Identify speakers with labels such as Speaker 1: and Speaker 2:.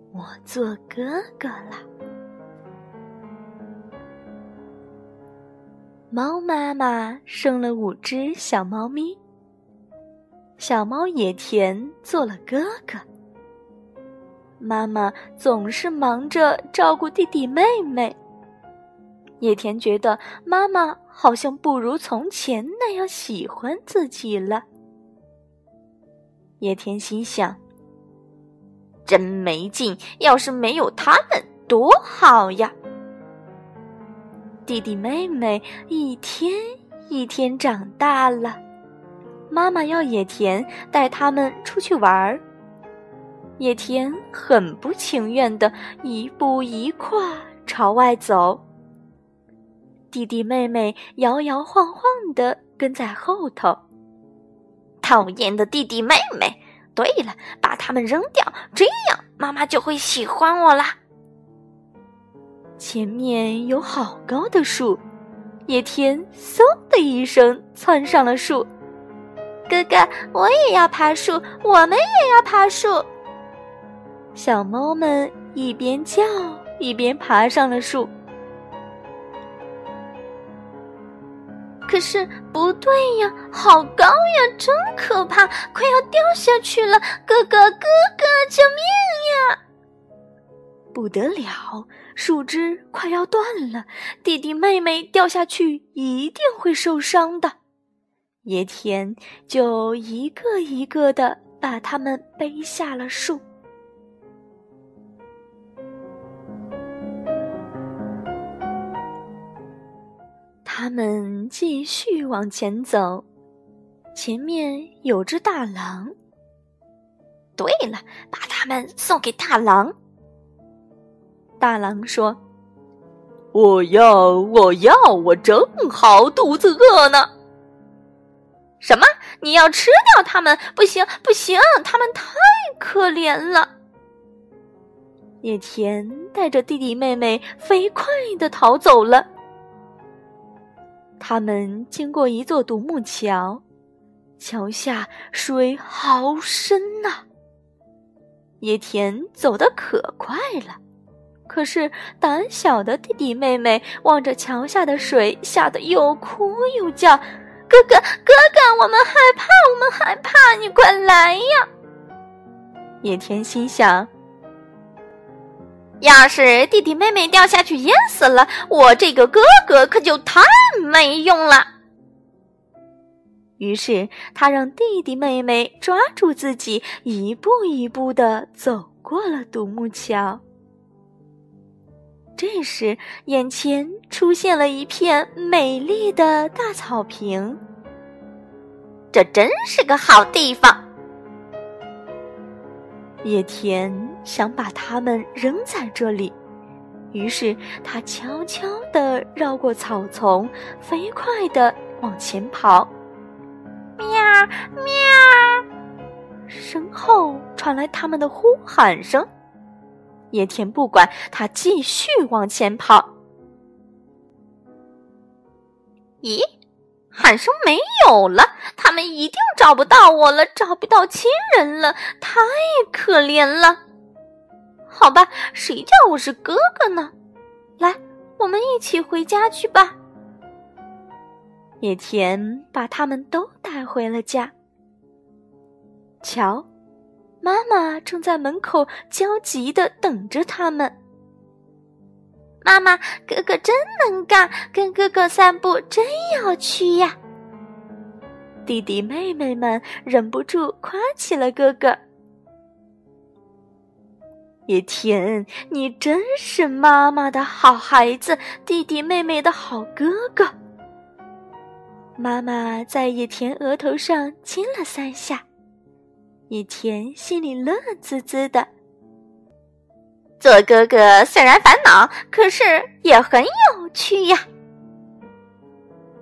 Speaker 1: 我做哥哥了。猫妈妈生了5只小猫咪，小猫野田做了哥哥。妈妈总是忙着照顾弟弟妹妹，野田觉得妈妈好像不如从前那样喜欢自己了。野田心想，真没劲，要是没有他们多好呀。弟弟妹妹一天一天长大了，妈妈要野田带他们出去玩，野田很不情愿地一步一跨朝外走，弟弟妹妹摇摇晃晃地跟在后头。讨厌的弟弟妹妹，对了，把他们扔掉，这样妈妈就会喜欢我啦。前面有好高的树，野田嗖的一声窜上了树。哥哥，我也要爬树，我们也要爬树。小猫们一边叫一边爬上了树。可是不对呀，好高呀，真可怕，快要掉下去了！哥哥，哥哥，救命呀！不得了，树枝快要断了，弟弟妹妹掉下去一定会受伤的。野田就一个一个地把他们背下了树。他们继续往前走，前面有只大狼。对了，把它们送给大狼。大狼说：我要，我正好肚子饿呢。什么？你要吃掉它们？不行，不行，它们太可怜了。野田带着弟弟妹妹飞快地逃走了。他们经过一座独木桥，桥下水好深啊。野田走得可快了，可是胆小的弟弟妹妹望着桥下的水，吓得又哭又叫：哥哥，哥哥，我们害怕，我们害怕，你快来呀！野田心想，要是弟弟妹妹掉下去淹死了，我这个哥哥可就太没用了。于是他让弟弟妹妹抓住自己，一步一步地走过了独木桥。这时眼前出现了一片美丽的大草坪，这真是个好地方。野田想把它们扔在这里，于是他悄悄地绕过草丛，飞快地往前跑。喵喵！身后传来他们的呼喊声。野田不管，他继续往前跑。咦，喊声没有了，他们一定找不到我了，找不到亲人了，太可怜了。好吧，谁叫我是哥哥呢？来，我们一起回家去吧。野田把他们都带回了家。瞧，妈妈正在门口焦急地等着他们。妈妈，哥哥真能干，跟哥哥散步真有趣呀！弟弟妹妹们忍不住夸起了哥哥。野田，你真是妈妈的好孩子，弟弟妹妹的好哥哥。妈妈在野田额头上亲了3下，野田心里乐滋滋的。做哥哥虽然烦恼，可是也很有趣呀。